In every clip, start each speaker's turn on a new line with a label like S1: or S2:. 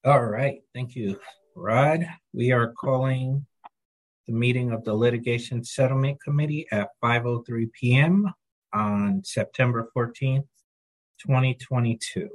S1: All right, thank you, Rod. We are calling the meeting of the Litigation Settlement Committee at 5:03 p.m. on September 14th, 2022.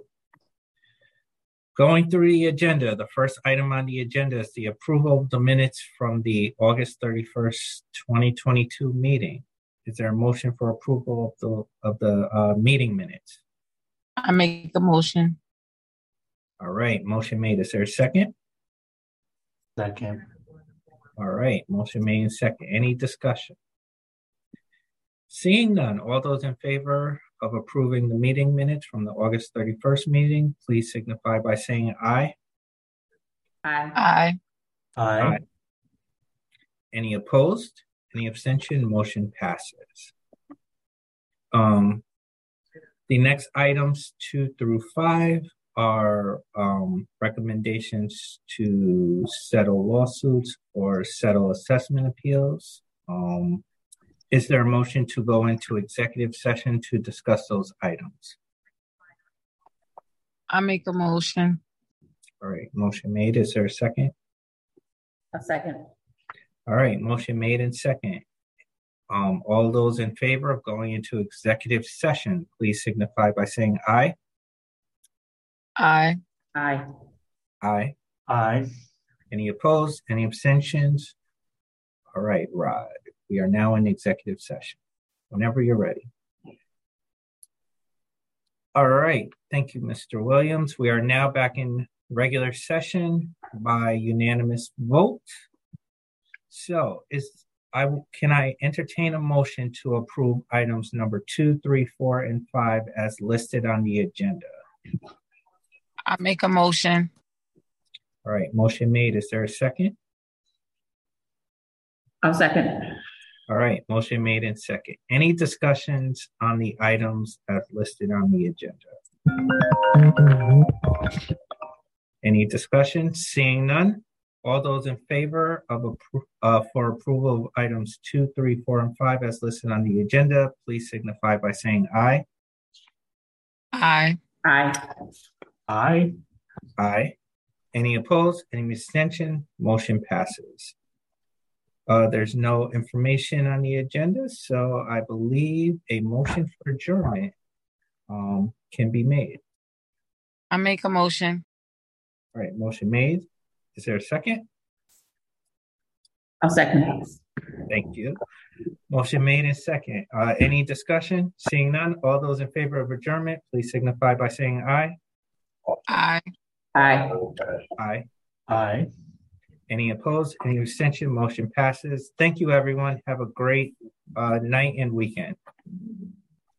S1: Going through the agenda, the first item on the agenda is the approval of the minutes from the August 31st, 2022 meeting. Is there a motion for approval of the meeting minutes?
S2: I make a motion.
S1: All right, motion made. Is there a second?
S3: Second.
S1: All right, motion made and second. Any discussion? Seeing none, all those in favor of approving the meeting minutes from the August 31st meeting, please signify by saying aye.
S2: Aye.
S3: Aye.
S1: Any opposed? Any abstention? Motion passes. The next items 2 through 5 are recommendations to settle lawsuits or settle assessment appeals. Is there a motion to go into executive session to discuss those items?
S2: I make a motion.
S1: All right, motion made. Is there a second?
S4: A second.
S1: All right, motion made and second. All those in favor of going into executive session, please signify by saying aye.
S2: Aye.
S4: Aye.
S1: Aye.
S3: Aye.
S1: Any opposed? Any abstentions? All right, Rod. We are now in executive session. Whenever you're ready. All right. Thank you, Mr. Williams. We are now back in regular session by unanimous vote. So can I entertain a motion to approve items number 2, 3, 4, and 5 as listed on the agenda?
S2: I make a motion.
S1: All right, motion made. Is there a second?
S4: I'll second.
S1: All right, motion made and second. Any discussions on the items as listed on the agenda? Any discussion? Seeing none. All those in favor of for approval of items 2, 3, 4, and 5 as listed on the agenda, please signify by saying aye.
S2: Aye.
S4: Aye.
S3: Aye.
S1: Aye. Any opposed? Any abstention? Motion passes. There's no information on the agenda, so I believe a motion for adjournment can be made.
S2: I make a motion.
S1: All right, motion made. Is there a second?
S4: I'll second.
S1: Thank you. Motion made and second. Any discussion? Seeing none, all those in favor of adjournment, please signify by saying aye.
S2: Aye.
S4: Aye.
S1: Aye.
S3: Aye.
S1: Any opposed? Any abstention? Motion passes. Thank you, everyone. Have a great night and weekend.